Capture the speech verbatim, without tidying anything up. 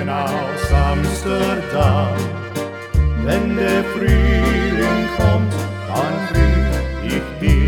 Morgen aus Amsterdam. Wenn der Frühling kommt, dann grüß ich dich.